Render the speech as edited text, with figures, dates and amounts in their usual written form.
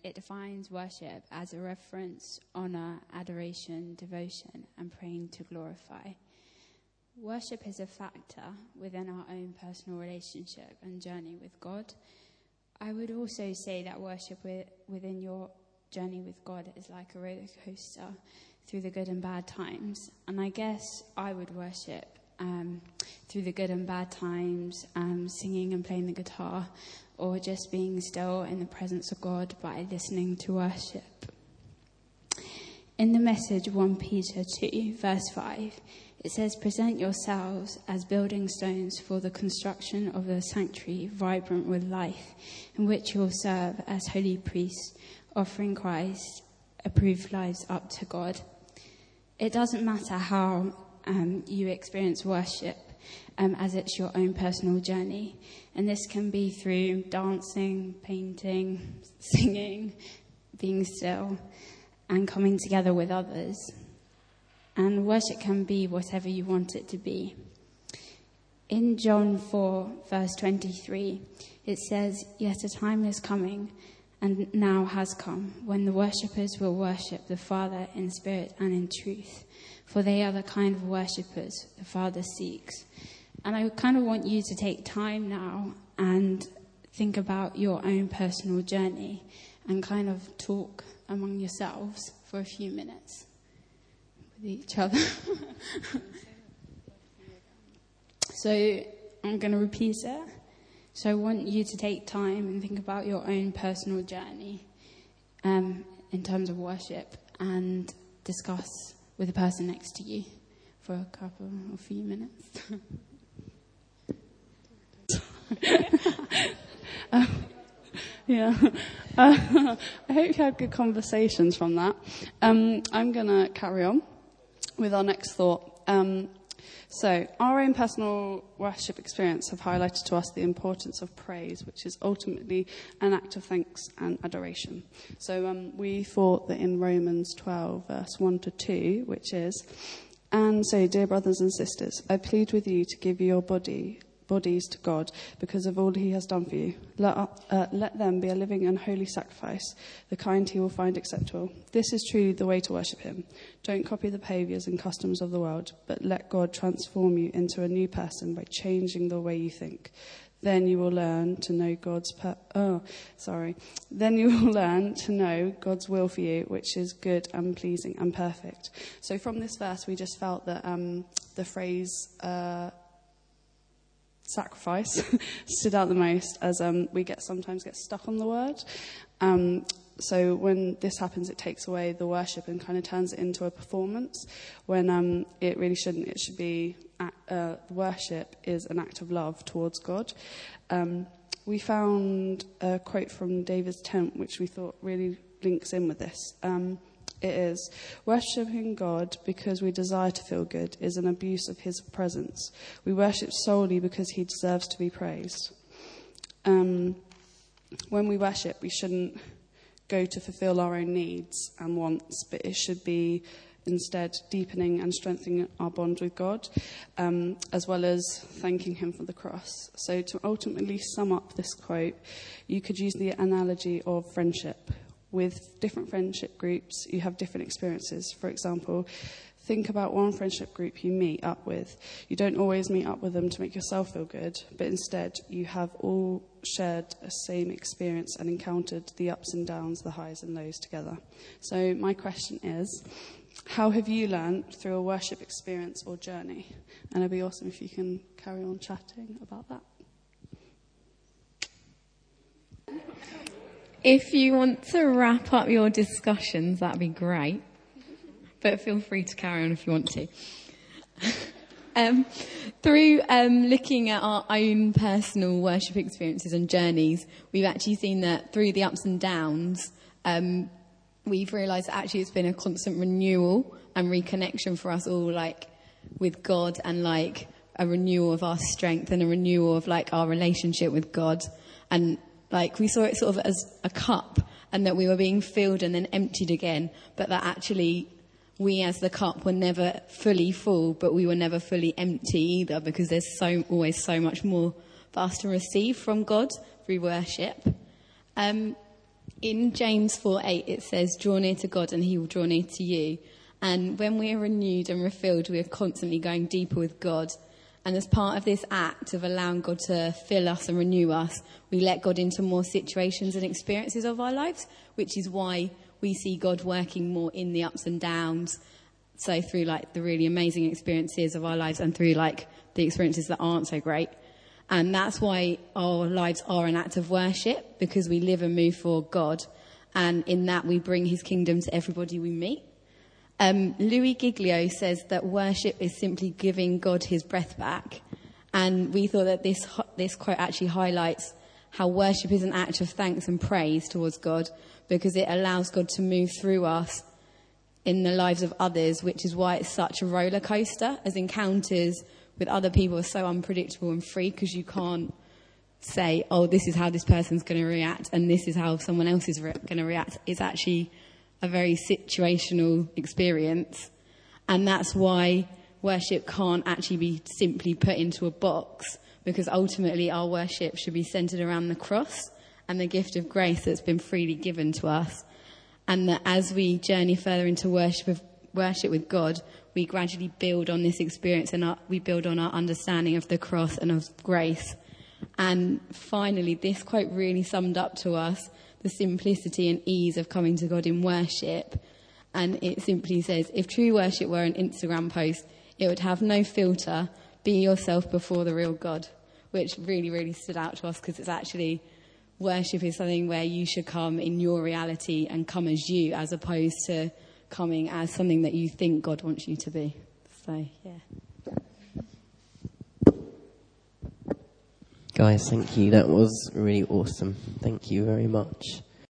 It defines worship as a reverence, honour, adoration, devotion, and praying to glorify. Worship is a factor within our own personal relationship and journey with God. I would also say that worship within your journey with God is like a roller coaster through the good and bad times. And I guess I would worship through the good and bad times, singing and playing the guitar, or just being still in the presence of God by listening to worship. In the Message 1 Peter 2, verse 5, it says, "Present yourselves as building stones for the construction of the sanctuary, vibrant with life, in which you will serve as holy priests, offering Christ approved lives up to God." It doesn't matter how you experience worship, as it's your own personal journey. And this can be through dancing, painting, singing, being still, and coming together with others. And worship can be whatever you want it to be. In John 4, verse 23, it says, "Yet a time is coming, and now has come, when the worshippers will worship the Father in spirit and in truth, for they are the kind of worshippers the Father seeks." And I kind of want you to take time now and think about your own personal journey and kind of talk among yourselves for a few minutes with each other. So I'm going to repeat it. So I want you to take time and think about your own personal journey in terms of worship, and discuss with the person next to you for a few minutes. I hope you had good conversations from that. I'm going to carry on with our next thought. So our own personal worship experience have highlighted to us the importance of praise, which is ultimately an act of thanks and adoration. So we thought that in Romans 12, verse 1 to 2, which is, "And so, dear brothers and sisters, I plead with you to give your bodies to God because of all he has done for you. Let them be a living and holy sacrifice, the kind he will find acceptable. This is truly the way to worship him. Don't copy the behaviours and customs of the world, but let God transform you into a new person by changing the way you think. Then you will learn to know God's will for you, which is good and pleasing and perfect." So from this verse, we just felt that the phrase sacrifice stood out the most, as we sometimes get stuck on the word. So when this happens, it takes away the worship and kind of turns it into a performance, when it really shouldn't. It should be worship is an act of love towards God. We found a quote from David's tent, which we thought really links in with this. It is, "Worshipping God because we desire to feel good is an abuse of his presence. We worship solely because he deserves to be praised." When we worship, we shouldn't go to fulfill our own needs and wants, but it should be instead deepening and strengthening our bond with God, as well as thanking him for the cross. So to ultimately sum up this quote, you could use the analogy of friendship. With different friendship groups, you have different experiences. For example, think about one friendship group you meet up with. You don't always meet up with them to make yourself feel good, but instead you have all shared a same experience and encountered the ups and downs, the highs and lows together. So my question is, how have you learned through a worship experience or journey? And it'd be awesome if you can carry on chatting about that. If you want to wrap up your discussions, that'd be great. But feel free to carry on if you want to. Through looking at our own personal worship experiences and journeys, we've actually seen that through the ups and downs, we've realised that actually it's been a constant renewal and reconnection for us all, like with God, and like a renewal of our strength and a renewal of like our relationship with God. And like we saw it sort of as a cup, and that we were being filled and then emptied again, but that actually we as the cup were never fully full, but we were never fully empty either, because there's always so much more for us to receive from God through worship. In James 4:8 it says, "Draw near to God and he will draw near to you." And when we are renewed and refilled, we are constantly going deeper with God. And as part of this act of allowing God to fill us and renew us, we let God into more situations and experiences of our lives, which is why we see God working more in the ups and downs. So through like the really amazing experiences of our lives and through like the experiences that aren't so great. And that's why our lives are an act of worship, because we live and move for God. And in that we bring his kingdom to everybody we meet. Louis Giglio says that worship is simply giving God his breath back. And we thought that this quote actually highlights how worship is an act of thanks and praise towards God, because it allows God to move through us in the lives of others, which is why it's such a roller coaster, as encounters with other people are so unpredictable and free, because you can't say, oh, this is how this person's going to react and this is how someone else is going to react. It's actually a very situational experience. And that's why worship can't actually be simply put into a box, because ultimately our worship should be centred around the cross and the gift of grace that's been freely given to us. And that as we journey further into worship with God, we gradually build on this experience and we build on our understanding of the cross and of grace. And finally, this quote really summed up to us the simplicity and ease of coming to God in worship. And it simply says, if true worship were an Instagram post, it would have no filter. Be yourself before the real God, which really, really stood out to us, because it's actually, worship is something where you should come in your reality and come as you, as opposed to coming as something that you think God wants you to be. So, yeah. Guys, thank you. That was really awesome. Thank you very much.